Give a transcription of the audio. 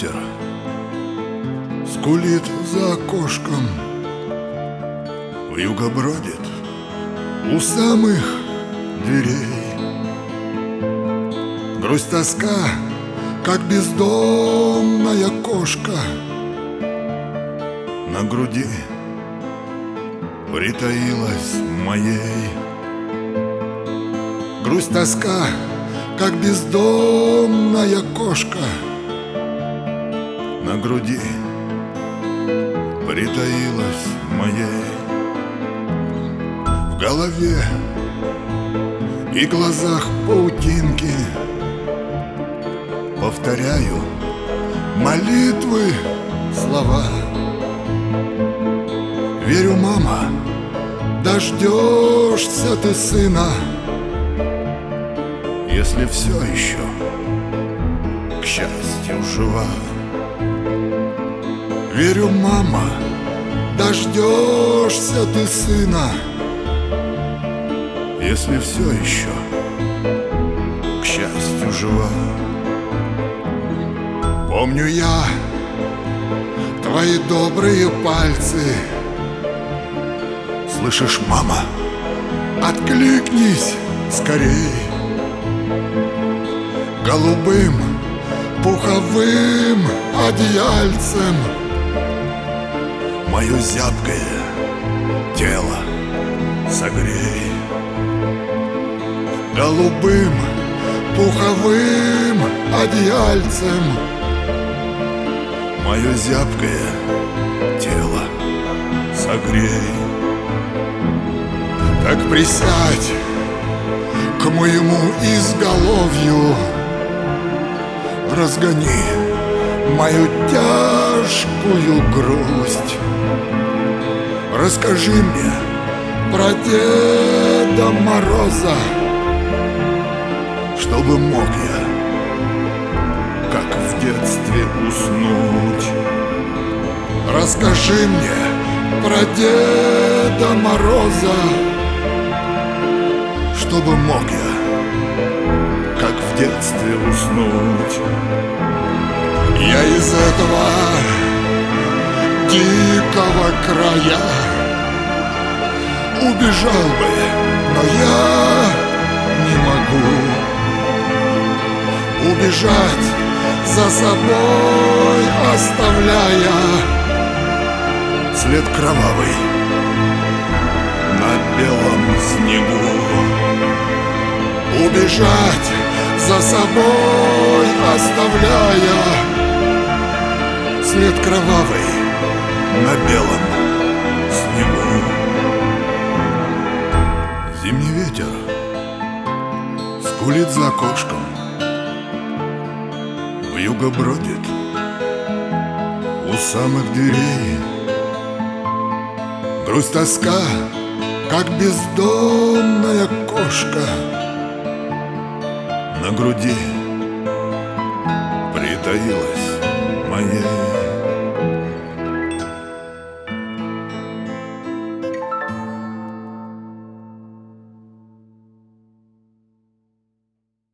ветер скулит за окошком, вьюга бродит у самых дверей. Грусть, тоска, как бездомная кошка, на груди притаилась моей. Грусть, тоска, как бездомная кошка, на груди притаилась моей. В голове и глазах паутинки повторяю молитвы, слова. Верю, мама, дождешься ты сына, если все еще, к счастью, жива. Верю, мама, дождешься ты сына, если все еще, к счастью, жива. Помню я твои добрые пальцы. Слышишь, мама, откликнись скорей. Голубым пуховым одеяльцем мое зябкое тело согрей. Голубым пуховым одеяльцем мое зябкое тело согрей. Так присядь к моему изголовью, разгони мою тяжкую грусть. Расскажи мне про Деда Мороза, чтобы мог я, как в детстве, уснуть. Расскажи мне про Деда Мороза, чтобы мог я, как в детстве, уснуть. Я из этого дикого края убежал бы, но я не могу убежать за собой, оставляя след кровавый на белом снегу. Убежать за собой, оставляя след кровавый на белом снегу. Зимний ветер скулит за окошком, вьюга бродит у самых дверей. Грусть, тоска, как бездомная кошка, на груди притаилась моей.